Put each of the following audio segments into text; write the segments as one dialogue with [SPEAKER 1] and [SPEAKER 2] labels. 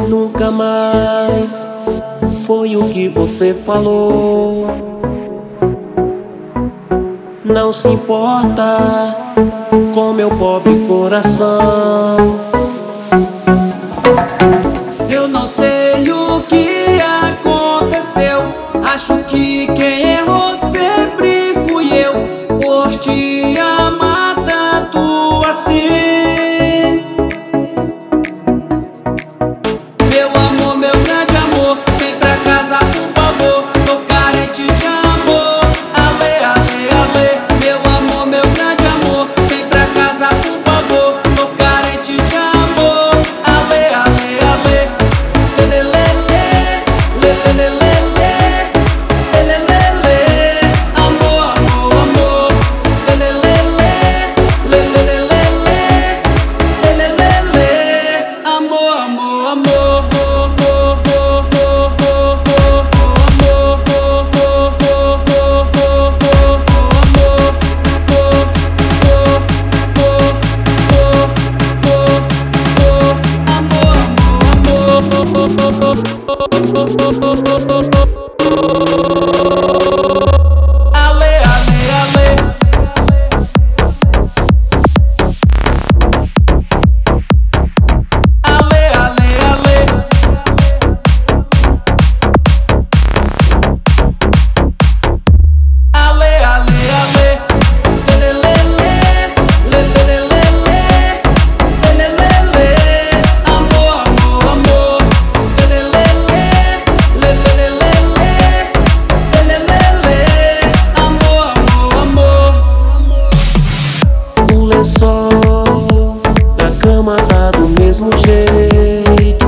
[SPEAKER 1] Nunca mais foi o que você falou. Não se importa com meu pobre coração.
[SPEAKER 2] Eu não sei o que aconteceu. Acho que quem errou sempre fui eu, por te amar tanto assim. Meu amor, meu grande amor, vem pra casa por favor, tô carente de amor. Ale, ale, ale. Meu amor, meu grande amor, vem pra casa por favor, tô carente de amor. Ale, ale, ale. Lelelele, lelelele, lelelele. Amor, amor, amor. Lelelele, lelelele, lelelele. Amor, amor, amor. Ale, ale, ale. Ale, ale, ale. Ale, ale, ale. Lelelele, lelelele, lelelele. Amor, amor, amor. Lelelele, lelelele, lelelele. Amor, amor, amor.
[SPEAKER 1] O lençol da cama tá do mesmo jeito.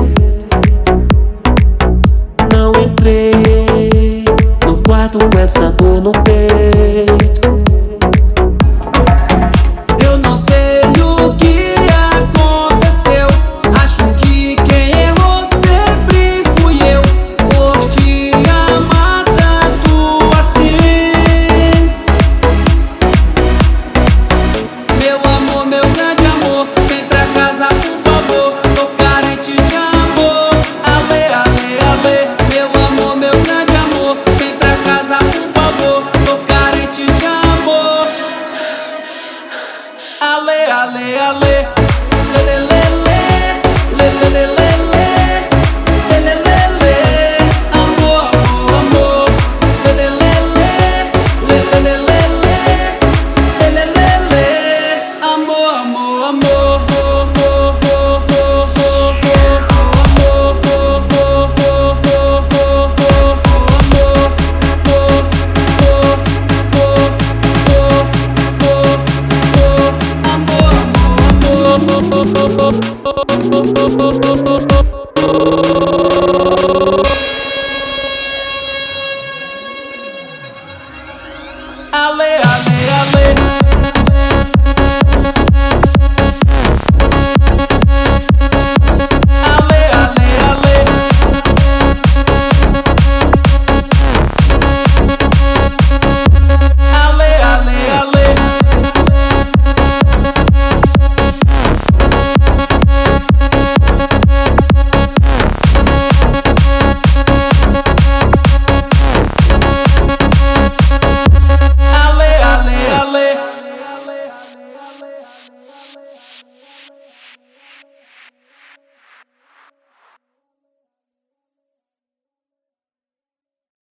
[SPEAKER 1] Não entrei no quarto com essa dor no peito.
[SPEAKER 2] Eu não sei o que aconteceu. Acho que quem errou sempre fui eu, por te amar tanto assim. Meu amor, meu grande amor, vem pra casa por favor, tô carente de amor. Ale, ale, ale. Meu amor, meu grande amor, vem pra casa por favor, tô carente de amor. Ale, ale, ale. Lelelele, lelelele, lelelele. Amor, amor, amor. Lelelele, lelelele, lelelele. Amor, amor, amor. Amor, amor, amor.